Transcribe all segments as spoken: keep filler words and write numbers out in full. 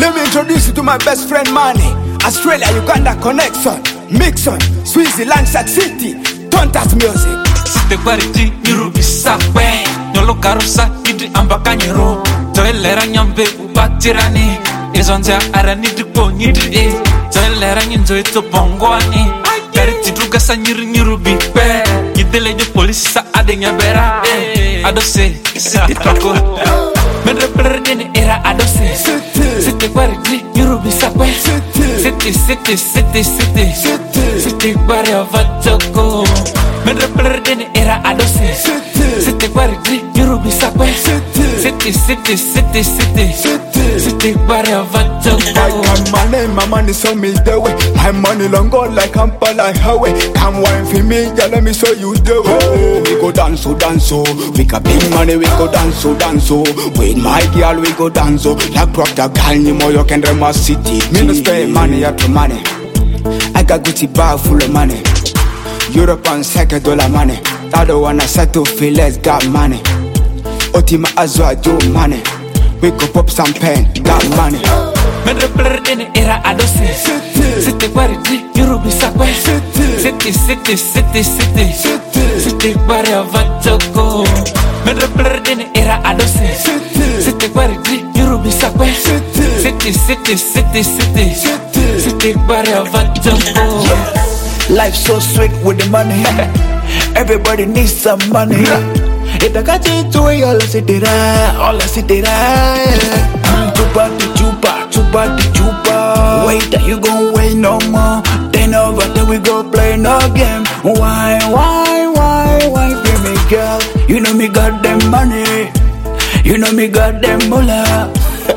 Let me introduce you to my best friend Manny. Australia, Uganda connection. Mixon, Switzerland, Sac City. Tontas music. Site guariti nirubi sakwe. Nyolo karusa idri ambakanyero. Toelera nyambe ubatirani. Izonja arani dipo nyidri. Toelera nyinjo ito bongwani. Kariti druga sa nyiri nirubi pe. Yidele nyo polisi sa ade nyabera. Adose, siti toko. Mendra perdene era adose. Site guariti nirubi sakwe. Siti, siti, siti, siti. Siti guari avatoko. Mendra perdene era adose. Siti guariti nirubi sakwe. Siti, siti, siti, siti. Siti guari avatoko. My money, my money so me the way. My money long go like Kampala highway. Come wine for me, yeah, let me show you the way. We go dance, so dance, so we got big money. We go dance, so dance, so with my girl we go dance, so like rock the girl ni mo you can dream my city. Me no spend money after money. I got Gucci bag full of money. Europe and second dollar money. I don't wanna settle for less, got money. Otima Azwa do money. We go pop some pen, got money. Mendra perdene era adose. Siti guariti nirubi sakwe. Siti, siti, siti, siti. Siti guari avatoko. Mendra perdene era adose. Siti guariti nirubi sakwe. Siti, siti, siti, siti. Siti guari avatoko. Life so sweet with the money. Everybody needs some money. If I got you to it, all I sit there, all I sit there. Chupa the chupa, chupa the chupa. Wait, you gon' wait no more. Then over there we go play no game. Why, why, why, why, for me, girl? You know me got them money. You know me got them moolah.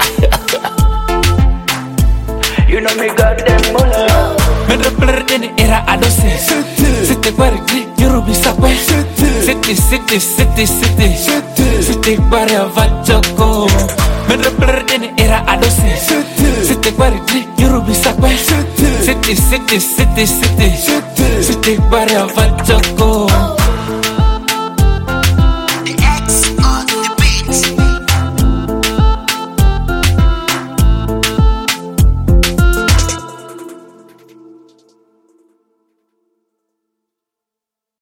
You know me got them moolah. Mendra perdene era adose. Siti guariti nirubi sakwe. Siti, siti, siti, siti. Siti guari avatoko. Mendra perdene era adose. Siti guariti nirubi sakwe. Siti, siti, siti, siti. Siti guari avatoko.